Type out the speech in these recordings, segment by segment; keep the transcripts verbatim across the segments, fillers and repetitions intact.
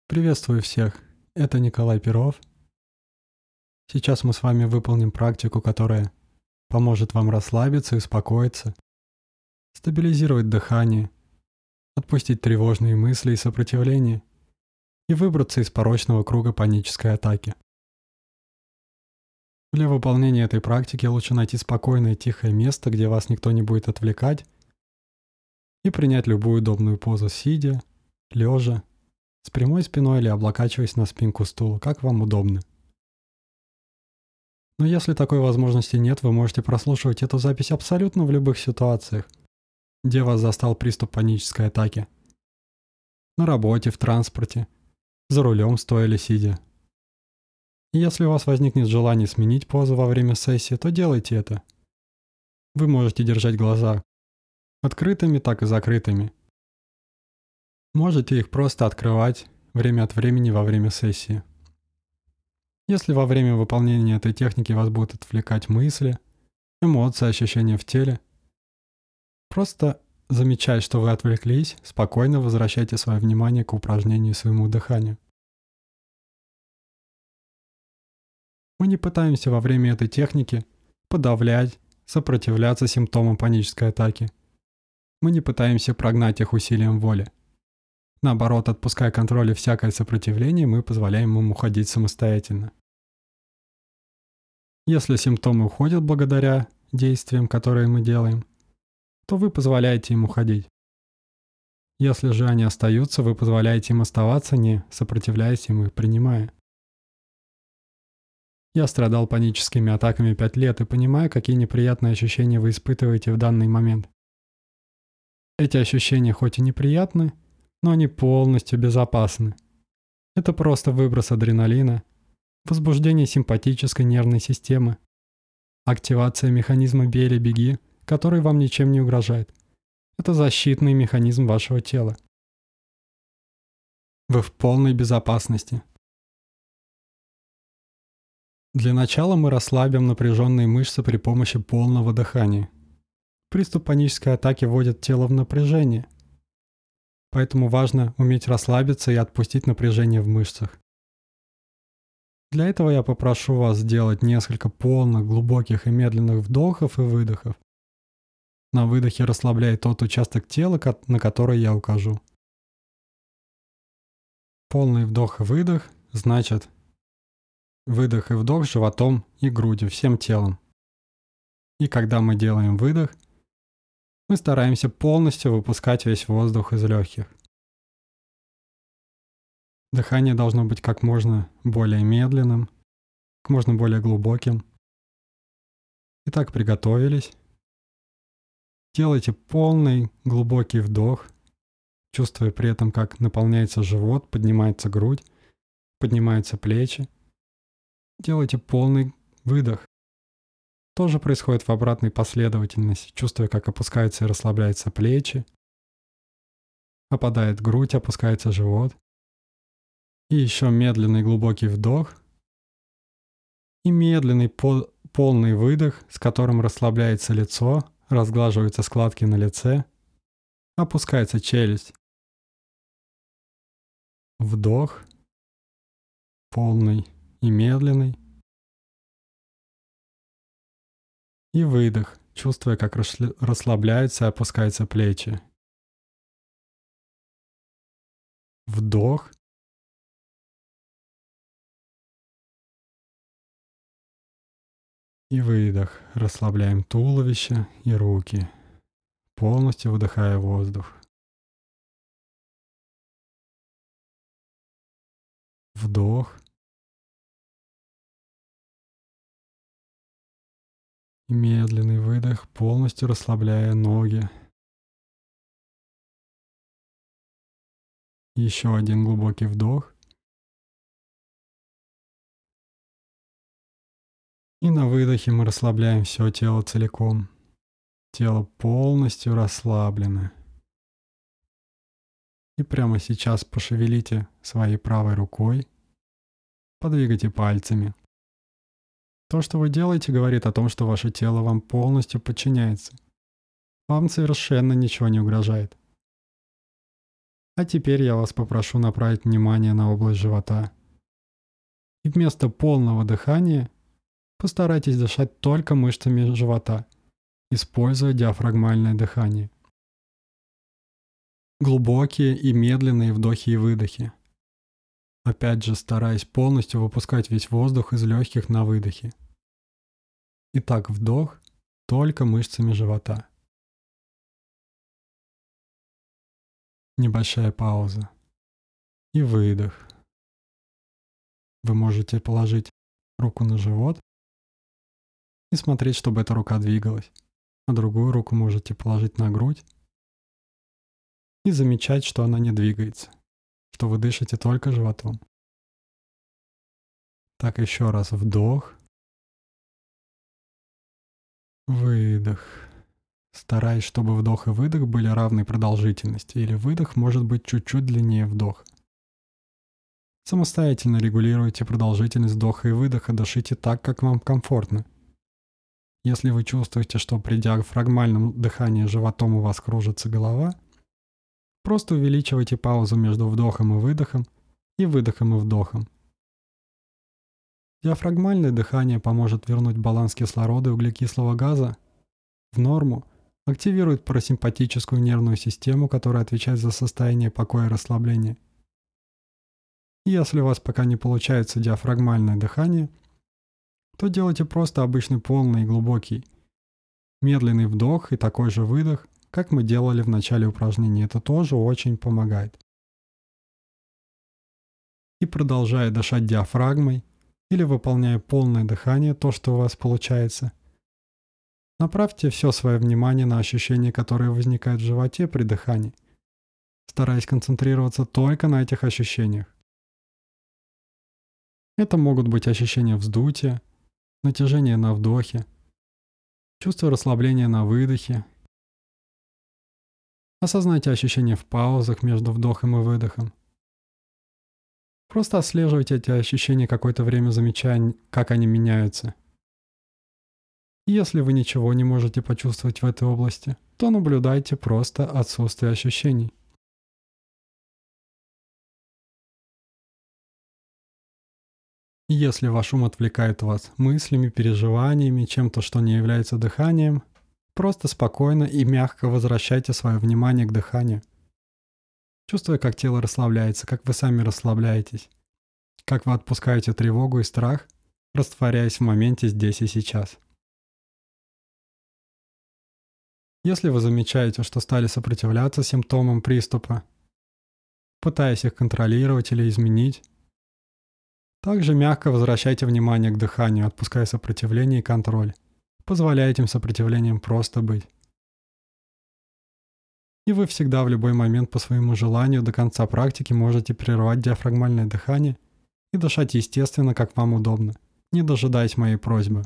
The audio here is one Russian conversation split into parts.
Приветствую всех, это Николай Перов. Сейчас мы с вами выполним практику, которая поможет вам расслабиться и успокоиться, стабилизировать дыхание, отпустить тревожные мысли и сопротивление и выбраться из порочного круга панической атаки. Для выполнения этой практики лучше найти спокойное тихое место, где вас никто не будет отвлекать, и принять любую удобную позу сидя, лежа, с прямой спиной или облокачиваясь на спинку стула, как вам удобно. Но если такой возможности нет, вы можете прослушивать эту запись абсолютно в любых ситуациях, где вас застал приступ панической атаки. На работе, в транспорте, за рулем, стоя или сидя. И если у вас возникнет желание сменить позу во время сессии, то делайте это. Вы можете держать глаза открытыми, так и закрытыми. Можете их просто открывать время от времени во время сессии. Если во время выполнения этой техники вас будут отвлекать мысли, эмоции, ощущения в теле, просто замечая, что вы отвлеклись, спокойно возвращайте свое внимание к упражнению и своему дыханию. Мы не пытаемся во время этой техники подавлять, сопротивляться симптомам панической атаки. Мы не пытаемся прогнать их усилием воли. Наоборот, отпуская контроль и всякое сопротивление, мы позволяем им уходить самостоятельно. Если симптомы уходят благодаря действиям, которые мы делаем, то вы позволяете им уходить. Если же они остаются, вы позволяете им оставаться, не сопротивляясь им и принимая. Я страдал паническими атаками пять лет и понимаю, какие неприятные ощущения вы испытываете в данный момент. Эти ощущения хоть и неприятны, но они полностью безопасны. Это просто выброс адреналина, возбуждение симпатической нервной системы, активация механизма «бей или беги», который вам ничем не угрожает. Это защитный механизм вашего тела. Вы в полной безопасности. Для начала мы расслабим напряженные мышцы при помощи полного дыхания. Приступ панической атаки вводит тело в напряжение. Поэтому важно уметь расслабиться и отпустить напряжение в мышцах. Для этого я попрошу вас сделать несколько полных, глубоких и медленных вдохов и выдохов. На выдохе расслабляй тот участок тела, на который я укажу. Полный вдох и выдох значит выдох и вдох животом и грудью, всем телом. И когда мы делаем выдох, мы стараемся полностью выпускать весь воздух из легких. Дыхание должно быть как можно более медленным, как можно более глубоким. Итак, приготовились. Делайте полный глубокий вдох, чувствуя при этом, как наполняется живот, поднимается грудь, поднимаются плечи. Делайте полный выдох. Тоже происходит в обратной последовательности, чувствуя, как опускаются и расслабляются плечи, опадает грудь, опускается живот. И еще медленный глубокий вдох и медленный пол- полный выдох, с которым расслабляется лицо, разглаживаются складки на лице, опускается челюсть. Вдох, полный и медленный. И выдох, чувствуя, как расслабляются и опускаются плечи. Вдох. И выдох. Расслабляем туловище и руки, полностью выдыхая воздух. Вдох. И медленный выдох, полностью расслабляя ноги. Еще один глубокий вдох. И на выдохе мы расслабляем все тело целиком. Тело полностью расслаблено. И прямо сейчас пошевелите своей правой рукой, подвигайте пальцами. То, что вы делаете, говорит о том, что ваше тело вам полностью подчиняется. Вам совершенно ничего не угрожает. А теперь я вас попрошу направить внимание на область живота. И вместо полного дыхания постарайтесь дышать только мышцами живота, используя диафрагмальное дыхание. Глубокие и медленные вдохи и выдохи. Опять же, стараясь полностью выпускать весь воздух из легких на выдохе. Итак, вдох только мышцами живота. Небольшая пауза. И выдох. Вы можете положить руку на живот и смотреть, чтобы эта рука двигалась. А другую руку можете положить на грудь и замечать, что она не двигается, что вы дышите только животом. Так, еще раз вдох, выдох. Стараясь, чтобы вдох и выдох были равной продолжительности, или выдох может быть чуть-чуть длиннее вдоха. Самостоятельно регулируйте продолжительность вдоха и выдоха, дышите так, как вам комфортно. Если вы чувствуете, что при диафрагмальном дыхании животом у вас кружится голова, просто увеличивайте паузу между вдохом и выдохом и выдохом и вдохом. Диафрагмальное дыхание поможет вернуть баланс кислорода и углекислого газа в норму, активирует парасимпатическую нервную систему, которая отвечает за состояние покоя и расслабления. И если у вас пока не получается диафрагмальное дыхание, то делайте просто обычный полный и глубокий, медленный вдох и такой же выдох, как мы делали в начале упражнения. Это тоже очень помогает. И продолжая дышать диафрагмой или выполняя полное дыхание, то, что у вас получается, направьте все свое внимание на ощущения, которые возникают в животе при дыхании, стараясь концентрироваться только на этих ощущениях. Это могут быть ощущения вздутия, натяжения на вдохе, чувство расслабления на выдохе. Осознайте ощущения в паузах между вдохом и выдохом. Просто отслеживайте эти ощущения какое-то время, замечая, как они меняются. И если вы ничего не можете почувствовать в этой области, то наблюдайте просто отсутствие ощущений. И если ваш ум отвлекает вас мыслями, переживаниями, чем-то, что не является дыханием, просто спокойно и мягко возвращайте свое внимание к дыханию. Чувствуя, как тело расслабляется, как вы сами расслабляетесь, как вы отпускаете тревогу и страх, растворяясь в моменте здесь и сейчас. Если вы замечаете, что стали сопротивляться симптомам приступа, пытаясь их контролировать или изменить, также мягко возвращайте внимание к дыханию, отпуская сопротивление и контроль. Позволяя этим сопротивлениям просто быть. И вы всегда в любой момент по своему желанию до конца практики можете прервать диафрагмальное дыхание и дышать естественно, как вам удобно, не дожидаясь моей просьбы.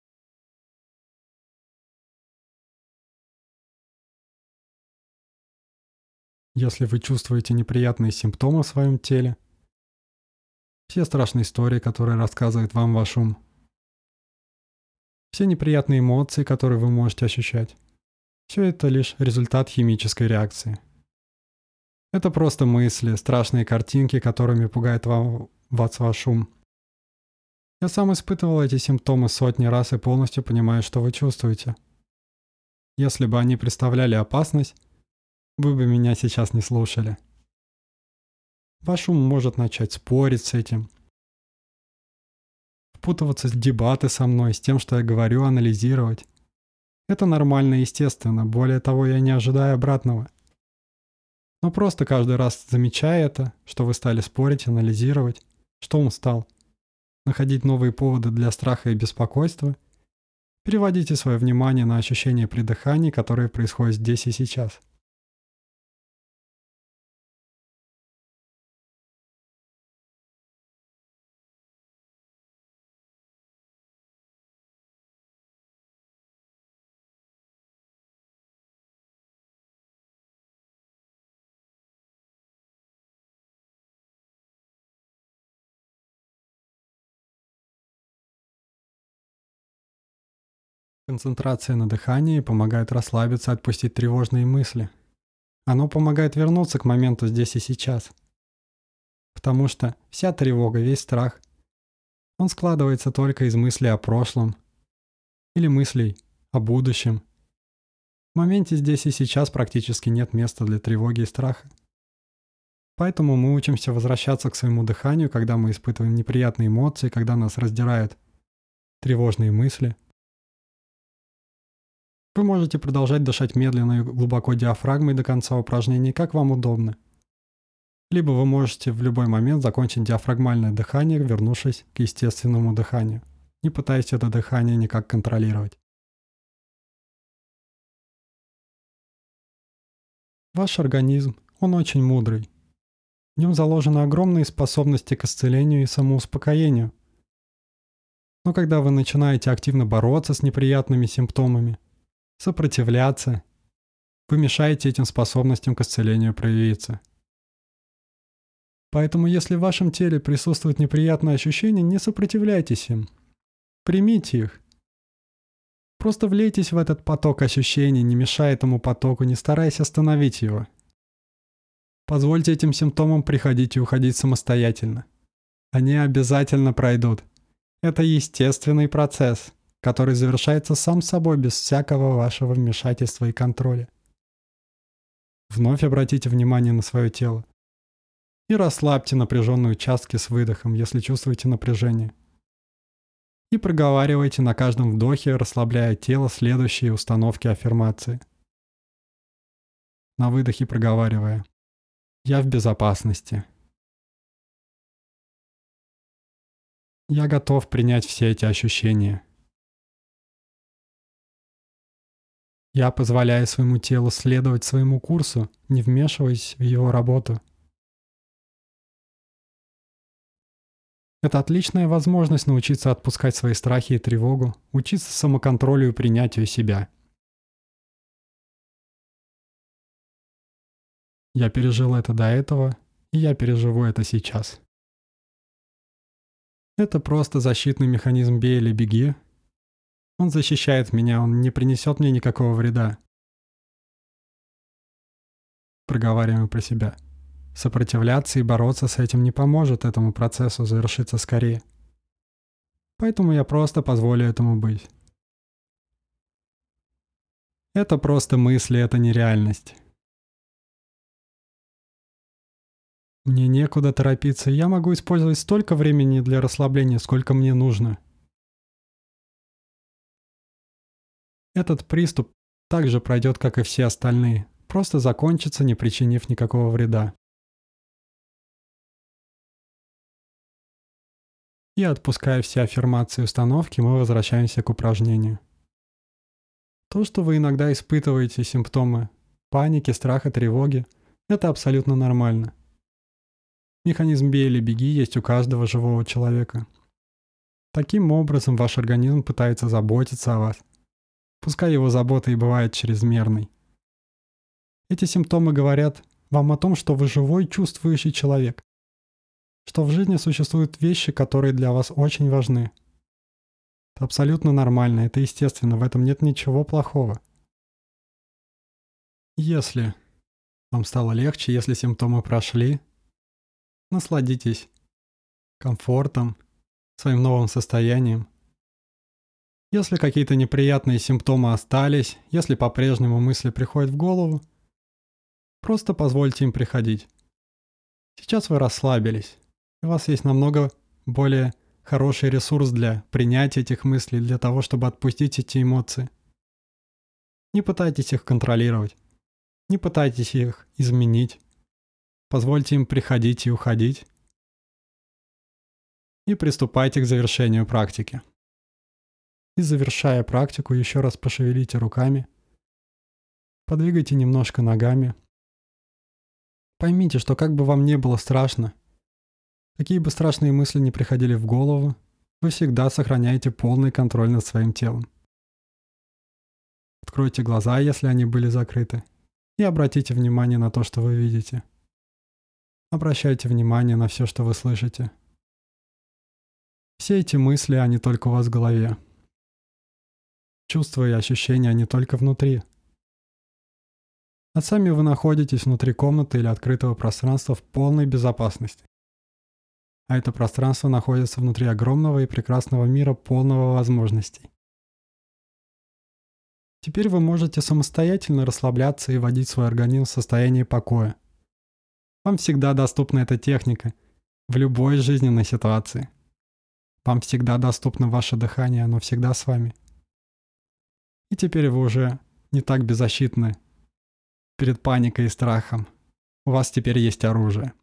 Если вы чувствуете неприятные симптомы в своем теле, все страшные истории, которые рассказывает вам ваш ум, все неприятные эмоции, которые вы можете ощущать, все это лишь результат химической реакции. Это просто мысли, страшные картинки, которыми пугает вам, вас ваш ум. Я сам испытывал эти симптомы сотни раз и полностью понимаю, что вы чувствуете. Если бы они представляли опасность, вы бы меня сейчас не слушали. Ваш ум может начать спорить с этим, впутываться в дебаты со мной, с тем, что я говорю, анализировать. Это нормально и естественно, более того, я не ожидаю обратного. Но просто каждый раз замечая это, что вы стали спорить, анализировать, что он стал, находить новые поводы для страха и беспокойства, переводите свое внимание на ощущения при дыхании, которые происходят здесь и сейчас. Концентрация на дыхании помогает расслабиться и отпустить тревожные мысли. Оно помогает вернуться к моменту здесь и сейчас. Потому что вся тревога, весь страх, он складывается только из мыслей о прошлом или мыслей о будущем. В моменте здесь и сейчас практически нет места для тревоги и страха. Поэтому мы учимся возвращаться к своему дыханию, когда мы испытываем неприятные эмоции, когда нас раздирают тревожные мысли. Вы можете продолжать дышать медленно и глубоко диафрагмой до конца упражнения, как вам удобно. Либо вы можете в любой момент закончить диафрагмальное дыхание, вернувшись к естественному дыханию, не пытаясь это дыхание никак контролировать. Ваш организм, он очень мудрый. В нем заложены огромные способности к исцелению и самоуспокоению. Но когда вы начинаете активно бороться с неприятными симптомами, сопротивляться, вы мешаете этим способностям к исцелению проявиться. Поэтому если в вашем теле присутствуют неприятные ощущения, не сопротивляйтесь им. Примите их. Просто влейтесь в этот поток ощущений, не мешая этому потоку, не стараясь остановить его. Позвольте этим симптомам приходить и уходить самостоятельно. Они обязательно пройдут. Это естественный процесс, который завершается сам собой без всякого вашего вмешательства и контроля. Вновь обратите внимание на свое тело. И расслабьте напряженные участки с выдохом, если чувствуете напряжение. И проговаривайте на каждом вдохе, расслабляя тело, следующие установки аффирмации. На выдохе проговаривая: «Я в безопасности. Я готов принять все эти ощущения. Я позволяю своему телу следовать своему курсу, не вмешиваясь в его работу. Это отличная возможность научиться отпускать свои страхи и тревогу, учиться самоконтролю и принятию себя. Я пережил это до этого, и я переживу это сейчас». Это просто защитный механизм «бей или беги». Он защищает меня, он не принесет мне никакого вреда. Проговариваем про себя. Сопротивляться и бороться с этим не поможет этому процессу завершиться скорее. Поэтому я просто позволю этому быть. Это просто мысли, это не реальность. Мне некуда торопиться, я могу использовать столько времени для расслабления, сколько мне нужно. Этот приступ также пройдет, как и все остальные, просто закончится, не причинив никакого вреда. И отпуская все аффирмации и установки, мы возвращаемся к упражнению. То, что вы иногда испытываете симптомы паники, страха, тревоги, это абсолютно нормально. Механизм «бей или беги» есть у каждого живого человека. Таким образом, ваш организм пытается заботиться о вас. Пускай его забота и бывает чрезмерной. Эти симптомы говорят вам о том, что вы живой, чувствующий человек. Что в жизни существуют вещи, которые для вас очень важны. Это абсолютно нормально, это естественно, в этом нет ничего плохого. Если вам стало легче, если симптомы прошли, насладитесь комфортом, своим новым состоянием. Если какие-то неприятные симптомы остались, если по-прежнему мысли приходят в голову, просто позвольте им приходить. Сейчас вы расслабились. У вас есть намного более хороший ресурс для принятия этих мыслей, для того, чтобы отпустить эти эмоции. Не пытайтесь их контролировать. Не пытайтесь их изменить. Позвольте им приходить и уходить. И приступайте к завершению практики. И завершая практику, еще раз пошевелите руками. Подвигайте немножко ногами. Поймите, что как бы вам не было страшно, какие бы страшные мысли ни приходили в голову, вы всегда сохраняете полный контроль над своим телом. Откройте глаза, если они были закрыты, и обратите внимание на то, что вы видите. Обращайте внимание на все, что вы слышите. Все эти мысли, они только у вас в голове. Чувства и ощущения, они только внутри. А сами вы находитесь внутри комнаты или открытого пространства в полной безопасности. А это пространство находится внутри огромного и прекрасного мира, полного возможностей. Теперь вы можете самостоятельно расслабляться и вводить свой организм в состояние покоя. Вам всегда доступна эта техника в любой жизненной ситуации. Вам всегда доступно ваше дыхание, оно всегда с вами. И теперь вы уже не так беззащитны перед паникой и страхом. У вас теперь есть оружие.